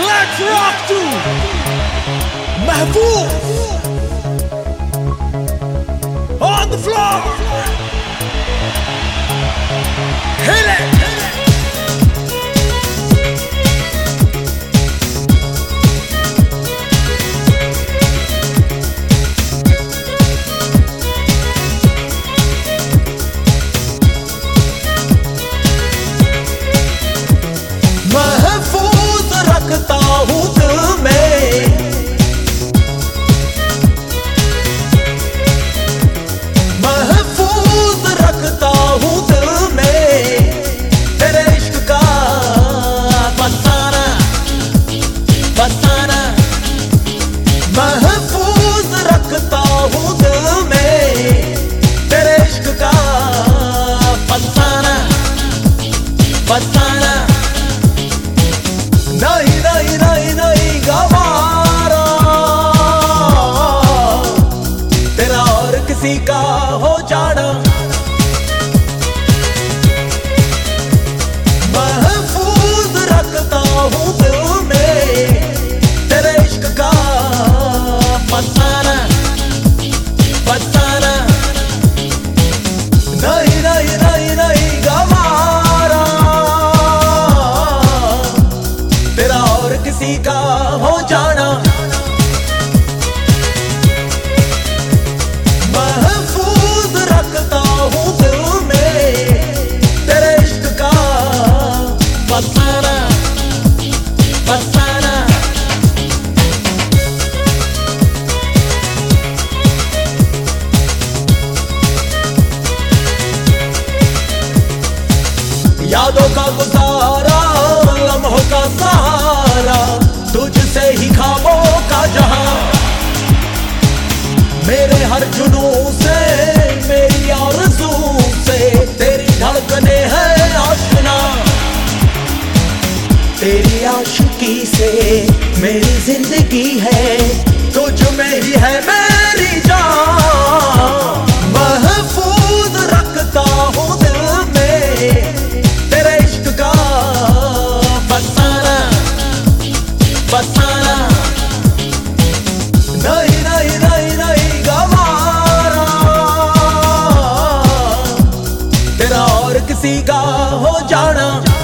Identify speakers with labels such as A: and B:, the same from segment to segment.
A: let's rock to Mahfouz on the floor. Hit it.
B: महफूज रखता हूँ दिल में, महफूज रखता हूँ दिल में तेरे इश्क का फसाना फसाना। महफूज रखता हूँ दिल में तेरे इश्क का फसाना फसाना। नहीं नहीं नहीं नहीं गवारा तेरा और किसी का हो जाना। महफूज रखता हूँ दिल में तेरे इश्क का फसाना फसाना। नहीं नहीं नहीं नहीं गवारा तेरा और किसी का हो जाना। महफूज रखता हूँ दिल में तेरे इश्क का फसाना फसाना। यादों का गुजारा लम्हों का सहारा तुझसे ही ख्वाबों का जहां। मेरे हर जुनून से मेरी आरज़ू से तेरी धड़कने हैं आशना। तेरी आशिकी से मेरी जिंदगी है तुझ में ही है मेरी जान। महफूज रखता हूँ दिल में तेरे इश्क का फसाना फसाना। नहीं नहीं नहीं नहीं गवारा तेरा और किसी का हो जाना।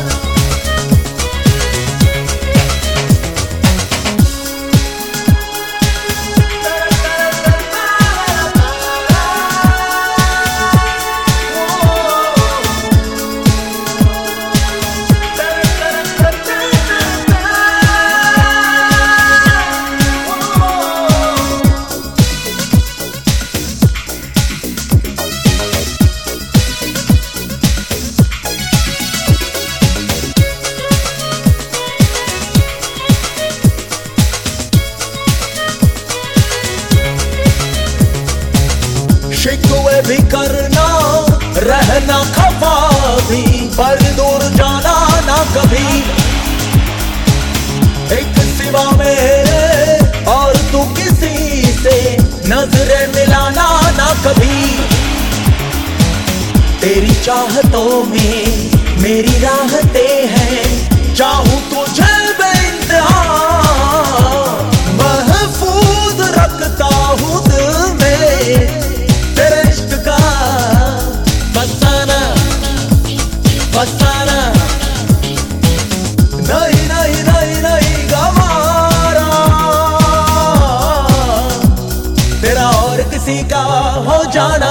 B: शिकवे भी करना रहना खफा भी पर दूर जाना ना कभी। एक सिवा मेरे और तू किसी से नजरें मिलाना ना कभी। तेरी चाहतों में मेरी राहतें हैं चाहूं तुझे बेइंतहा। महफूज रखता हूँ दिल में तेरे इश्क का फसाना फसाना। नहीं नहीं नहीं नहीं गवारा तेरा और किसी का हो जाना।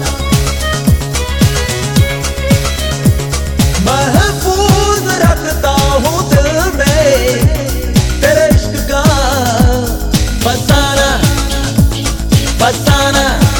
B: महफूज रखता हूँ दिल में तेरे इश्क का फसाना फसाना।